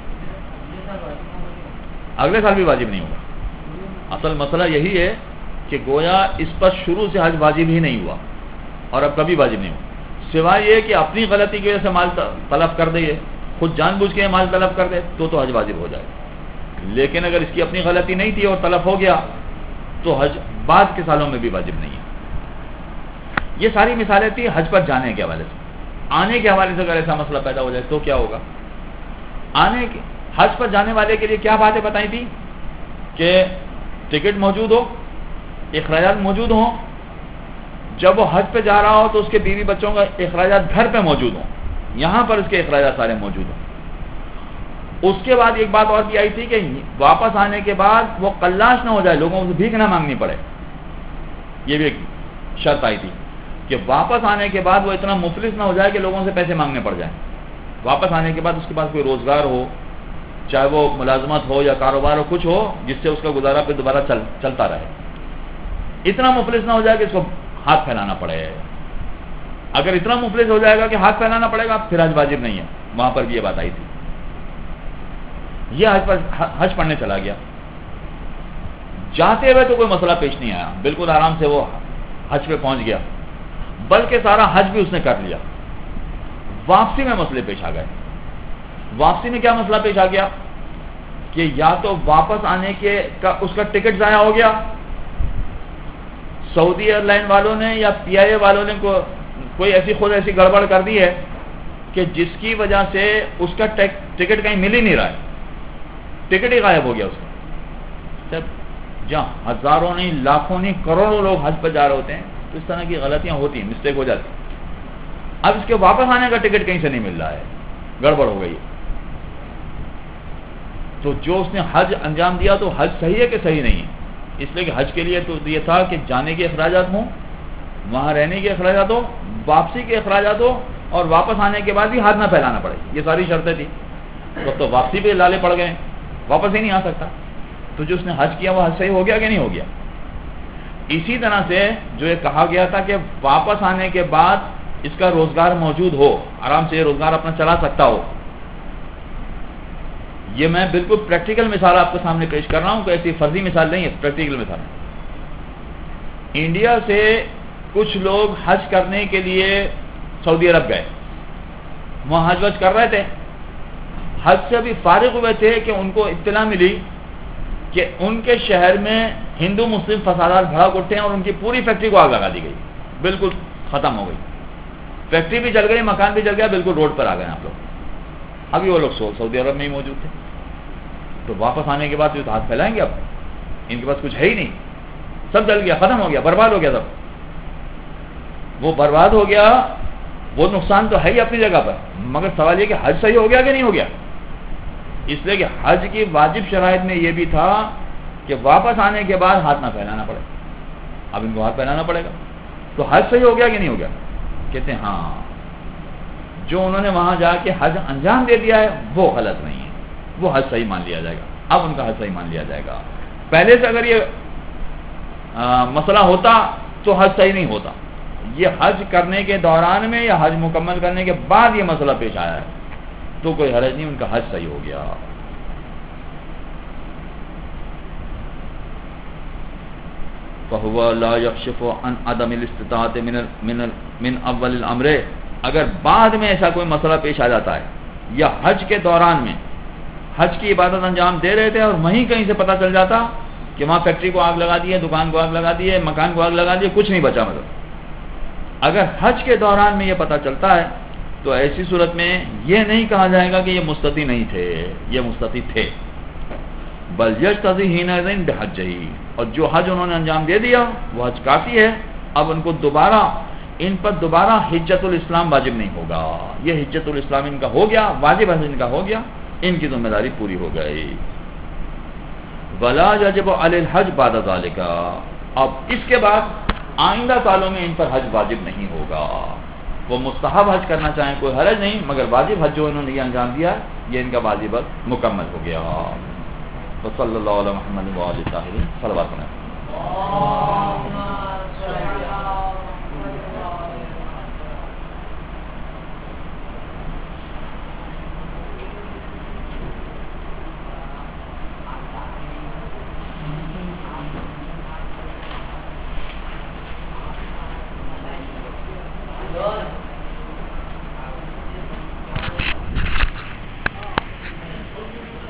Speaker 1: اگلے سال بھی واجب نہیں ہوگا. اصل مسئلہ یہی ہے کہ گویا اس پر شروع سے حج واجب ہی نہیں ہوا اور اب کبھی واجب نہیں ہوا, سوائے یہ کہ اپنی غلطی کی وجہ سے مال طلب کر دے, خود جان بوجھ کے مال طلب کر دے تو تو حج واجب ہو جائے. لیکن اگر اس کی اپنی غلطی نہیں تھی اور طلب ہو گیا تو حج بعد کے سالوں میں بھی واجب نہیں ہے. یہ ساری مثالیں تھی حج پر جانے کے حوالے سے. آنے کے حوالے سے اگر ایسا مسئلہ پیدا ہو جائے تو کیا ہوگا؟ آنے کے حج پر جانے والے کے لیے کیا باتیں بتائی تھی کہ ٹکٹ موجود ہو, اخراجات موجود ہوں, جب وہ حج پہ جا رہا ہو تو اس کے بیوی بچوں کا اخراجات گھر پہ موجود ہوں, یہاں پر اس کے اخراجات سارے موجود ہوں. اس کے بعد ایک بات اور بھی آئی تھی کہ واپس آنے کے بعد وہ قلاش نہ ہو جائے, لوگوں سے بھیک نہ مانگنی پڑے. یہ بھی ایک شرط آئی تھی کہ واپس آنے کے بعد وہ اتنا مفلس نہ ہو جائے کہ لوگوں سے پیسے مانگنے پڑ جائیں. واپس آنے کے بعد اس کے پاس کوئی روزگار ہو, چاہے وہ ملازمت ہو یا کاروبار ہو, کچھ ہو جس سے اس کا گزارا پہ دوبارہ چل چلتا رہے. اتنا مفلس نہ ہو جائے کہ اس کو ہاتھ پھیلانا پڑے. اگر اتنا مفلس ہو جائے گا کہ ہاتھ پھیلانا پڑے گا پھر حج واجب نہیں ہے. وہاں پر بھی یہ بات آئی تھی. یہ حج پر حج پڑھنے چلا گیا, جاتے ہوئے تو کوئی مسئلہ پیش نہیں آیا, بالکل آرام سے وہ حج پہ پہنچ گیا, بلکہ سارا حج بھی اس نے کر لیا. واپسی میں مسئلے پیش آ گئے. واپسی میں کیا مسئلہ پیش آ گیا کہ یا تو واپس آنے کے کا اس کا ٹکٹ ضائع ہو گیا, سعودی ایئر لائن والوں نے یا پی آئی اے والوں نے کو کوئی ایسی خود ایسی گڑبڑ کر دی ہے کہ جس کی وجہ سے اس کا ٹکٹ کہیں مل ہی نہیں رہا ہے, ٹکٹ ہی غائب ہو گیا اس کا. جہاں ہزاروں نہیں لاکھوں نہیں کروڑوں لوگ حج پہ جا رہے ہوتے ہیں تو اس طرح کی غلطیاں ہوتی ہیں, مسٹیک ہو جاتی. اب اس کے واپس آنے کا ٹکٹ کہیں سے نہیں مل رہا ہے, گڑبڑ ہو گئی. تو جو اس نے حج انجام دیا تو حج صحیح ہے کہ صحیح نہیں ہے؟ اس لیے کہ حج کے لیے تو یہ تھا کہ جانے کے اخراجات ہوں, وہاں رہنے کے اخراجات ہو, واپسی کے اخراجات ہو, اور واپس آنے کے بعد بھی ہاتھ نہ پھیلانا پڑے. یہ ساری شرطیں تھی. تو, تو واپسی پہ لالے پڑ گئے, واپس ہی نہیں آ سکتا. تو جو اس نے حج کیا وہ حج صحیح ہو گیا کہ نہیں ہو گیا؟ اسی طرح سے جو یہ کہا گیا تھا کہ واپس آنے کے بعد اس کا روزگار موجود ہو, آرام سے یہ روزگار اپنا چلا سکتا ہو, یہ میں بالکل پریکٹیکل مثال آپ کے سامنے پیش کر رہا ہوں کہ ایسی فرضی مثال نہیں ہے، پریکٹیکل مثال ہے۔ انڈیا سے کچھ لوگ حج کرنے کے لیے سعودی عرب گئے، وہاں حج وج کر رہے تھے، حج سے ابھی فارغ ہوئے تھے کہ ان کو اطلاع ملی کہ ان کے شہر میں ہندو مسلم فسادات بھڑک اٹھے ہیں اور ان کی پوری فیکٹری کو آگ لگا دی گئی، بالکل ختم ہو گئی، فیکٹری بھی جل گئی، مکان بھی جل گیا، بالکل روڈ پر آ گئے آپ لوگ۔ ابھی وہ لوگ سعودی عرب میں ہی موجود تھے، تو واپس آنے کے بعد جو ہاتھ پھیلائیں گے، اب ان کے پاس کچھ ہے ہی نہیں، سب جل گیا، ختم ہو گیا، برباد ہو گیا سب۔ وہ برباد ہو گیا، وہ نقصان تو ہے ہی اپنی جگہ پر، مگر سوال یہ کہ حج صحیح ہو گیا کہ نہیں ہو گیا؟ اس لیے کہ حج کی واجب شرائط میں یہ بھی تھا کہ واپس آنے کے بعد ہاتھ نہ پھیلانا پڑے، اب ان کو ہاتھ پھیلانا پڑے گا، تو حج صحیح ہو گیا کہ نہیں ہو گیا؟ کہتے ہیں ہاں، جو انہوں نے وہاں جا کے حج انجام دے دیا ہے وہ غلط نہیں ہے، وہ حج صحیح مان لیا جائے گا، اب ان کا حج صحیح مان لیا جائے گا۔ پہلے سے اگر یہ آ, مسئلہ ہوتا تو حج صحیح نہیں ہوتا، یہ حج کرنے کے دوران میں یا حج مکمل کرنے کے بعد یہ مسئلہ پیش آیا ہے تو کوئی حرج نہیں، ان کا حج صحیح ہو گیا۔ فَهُوَ لَا يَكْشِفُ عَنْ عَدَمِ الِاسْتِطَاعَةِ مِنَ مِنْ اول الامر، اگر بعد میں ایسا کوئی مسئلہ پیش آ جاتا ہے یا حج کے دوران میں حج کی عبادت انجام دے رہے تھے اور وہیں کہیں سے پتہ چل جاتا کہ وہاں فیکٹری کو آگ لگا دی ہے، دکان کو آگ لگا دی ہے، مکان کو آگ لگا دی ہے، کچھ نہیں بچا، مطلب اگر حج کے دوران میں یہ پتہ چلتا ہے تو ایسی صورت میں یہ نہیں کہا جائے گا کہ یہ مستطیع نہیں تھے، یہ مستطیع تھے، بل یجتزی حینئذ بحجہ، اور جو حج انہوں نے انجام دے دیا وہ حج کافی ہے، اب ان کو دوبارہ ان پر دوبارہ حجت الاسلام واجب نہیں ہوگا، یہ حجت الاسلام ان کا ہو گیا، واجب حج ان کا ہو گیا، ان کی ذمہ داری پوری ہو گئی۔ ولا یجب علی الحج بعد ذلک، اب اس کے بعد آئندہ سالوں میں ان پر حج واجب نہیں ہوگا، وہ مستحب حج کرنا چاہیں کوئی حرج نہیں، مگر واجب حج جو انہوں نے یہ انجام دیا یہ ان کا واجب حج مکمل ہو گیا۔ وصلی اللہ علیہ محمد وآلہ طاہرین صلوات علیہ۔